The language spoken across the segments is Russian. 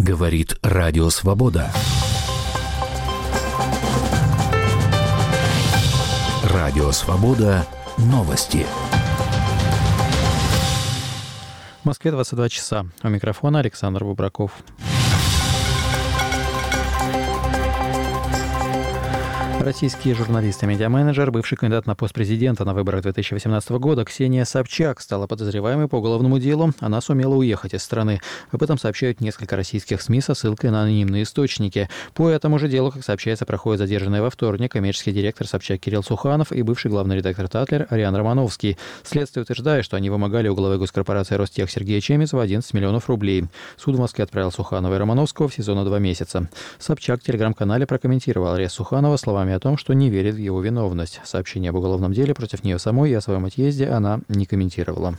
Говорит Радио Свобода. Радио Свобода. Новости. В Москве 22 часа. У микрофона Александр Бубраков. Российский журналист и медиаменеджер, бывший кандидат на пост президента на выборах 2018 года Ксения Собчак стала подозреваемой по уголовному делу. Она сумела уехать из страны. Об этом сообщают несколько российских СМИ со ссылкой на анонимные источники. По этому же делу, как сообщается, проходит задержанный во вторник коммерческий директор Собчак Кирилл Суханов и бывший главный редактор «Татлер» Ариан Романовский. Следствие утверждает, что они вымогали у главы госкорпорации «Ростех» Сергея Чемизова 11 миллионов рублей. Суд в Москве отправил Суханова и Романовского в СИЗО на 2 месяца. Собчак в телеграм-канале прокомментировал арест Суханова словами о том, что не верит в его виновность. Сообщение об уголовном деле против нее самой и о своем отъезде она не комментировала.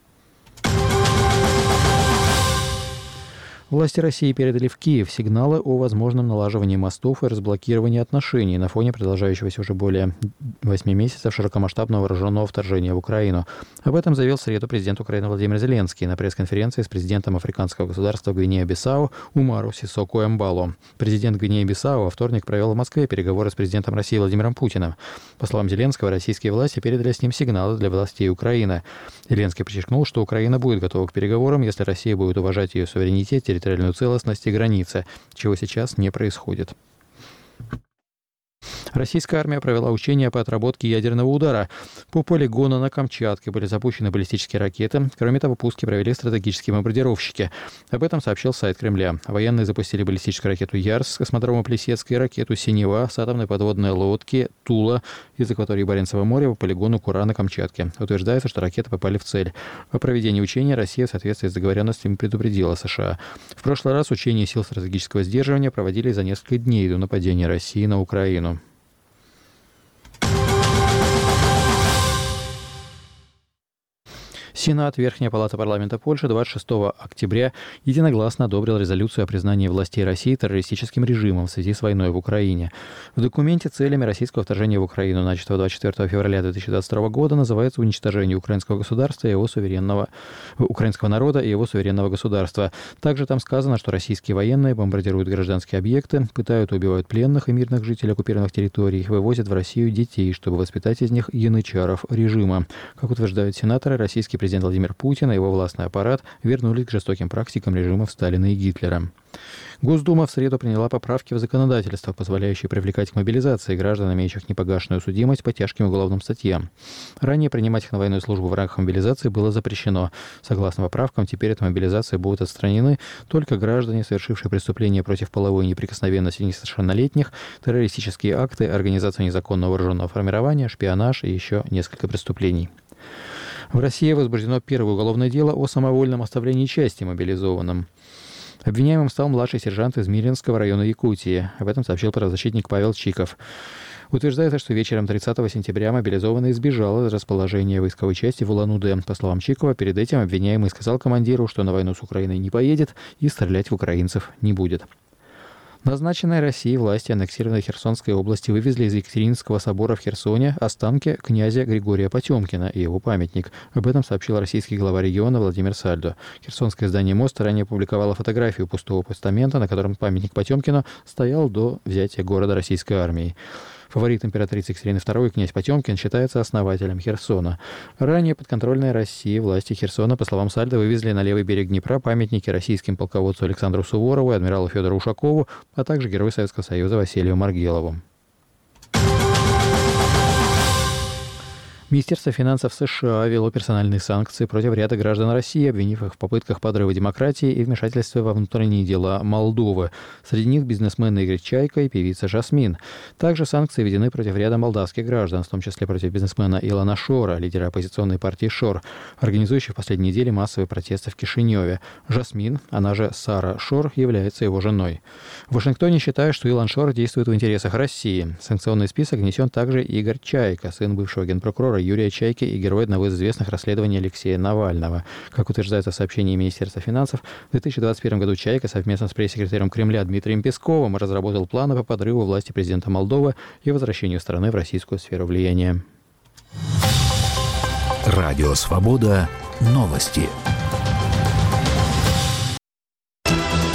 Власти России передали в Киев сигналы о возможном налаживании мостов и разблокировании отношений на фоне продолжающегося уже более 8 месяцев широкомасштабного вооруженного вторжения в Украину. Об этом заявил в среду президент Украины Владимир Зеленский на пресс-конференции с президентом африканского государства Гвинея-Бисау Умару Сисоку Эмбало. Президент Гвинеи-Бисау во вторник провел в Москве переговоры с президентом России Владимиром Путиным. По словам Зеленского, российские власти передали с ним сигналы для властей Украины. Зеленский подчеркнул, что Украина будет готова к переговорам, если Россия будет уважать ее суверенитет, территориальную целостность и границы, чего сейчас не происходит. Российская армия провела учения по отработке ядерного удара. По полигону на Камчатке были запущены баллистические ракеты. Кроме того, пуски провели стратегические бомбардировщики. Об этом сообщил сайт Кремля. Военные запустили баллистическую ракету «Ярс» с космодрома Плесецк и ракету «Синева» с атомной подводной лодки «Тула» из акватории Баренцева моря по полигону Кура на Камчатке. Утверждается, что ракеты попали в цель. О проведении учения Россия в соответствии с договоренностями предупредила США. В прошлый раз учения сил стратегического сдерживания проводили за несколько дней до нападения России на Украину. Сенат, Верхняя палата парламента Польши 26 октября единогласно одобрил резолюцию о признании властей России террористическим режимом в связи с войной в Украине. В документе целями российского вторжения в Украину, начатого 24 февраля 2022 года, называется уничтожение украинского государства и его украинского народа и его суверенного государства. Также там сказано, что российские военные бомбардируют гражданские объекты, пытают и убивают пленных и мирных жителей оккупированных территорий, вывозят в Россию детей, чтобы воспитать из них янычаров режима. Как утверждают сенаторы, российский президент Владимир Путин и его властный аппарат вернулись к жестоким практикам режимов Сталина и Гитлера. Госдума в среду приняла поправки в законодательство, позволяющие привлекать к мобилизации граждан, имеющих непогашенную судимость по тяжким уголовным статьям. Ранее принимать их на военную службу в рамках мобилизации было запрещено. Согласно поправкам, теперь от мобилизации будут отстранены только граждане, совершившие преступления против половой неприкосновенности несовершеннолетних, террористические акты, организацию незаконного вооруженного формирования, шпионаж и еще несколько преступлений. В России возбуждено первое уголовное дело о самовольном оставлении части мобилизованным. Обвиняемым стал младший сержант из Миринского района Якутии. Об этом сообщил правозащитник Павел Чиков. Утверждается, что вечером 30 сентября мобилизованный сбежал из расположения войсковой части в Улан-Удэ. По словам Чикова, перед этим обвиняемый сказал командиру, что на войну с Украиной не поедет и стрелять в украинцев не будет. Назначенные Россией власти аннексированной Херсонской области вывезли из Екатерининского собора в Херсоне останки князя Григория Потемкина и его памятник. Об этом сообщил российский глава региона Владимир Сальдо. Херсонское издание «Мост» ранее публиковало фотографию пустого постамента, на котором памятник Потемкину стоял до взятия города российской армией. Фаворит императрицы Екатерины II, князь Потемкин, считается основателем Херсона. Ранее подконтрольные России власти Херсона, по словам Сальдо, вывезли на левый берег Днепра памятники российским полководцу Александру Суворову и адмиралу Федору Ушакову, а также герою Советского Союза Василию Маргелову. Министерство финансов США ввело персональные санкции против ряда граждан России, обвинив их в попытках подрыва демократии и вмешательства во внутренние дела Молдовы. Среди них бизнесмен Игорь Чайка и певица Жасмин. Также санкции введены против ряда молдавских граждан, в том числе против бизнесмена Илона Шора, лидера оппозиционной партии Шор, организующей в последние недели массовые протесты в Кишиневе. Жасмин, она же Сара Шор, является его женой. В Вашингтоне считают, что Илон Шор действует в интересах России. В санкционный список внесен также Игорь Чайка, сын бывшего генпрокурора Юрия Чайки и герой одного из известных расследований Алексея Навального. Как утверждается в сообщении Министерства финансов, в 2021 году Чайка совместно с пресс-секретарем Кремля Дмитрием Песковым разработал планы по подрыву власти президента Молдовы и возвращению страны в российскую сферу влияния. Радио «Свобода». Новости.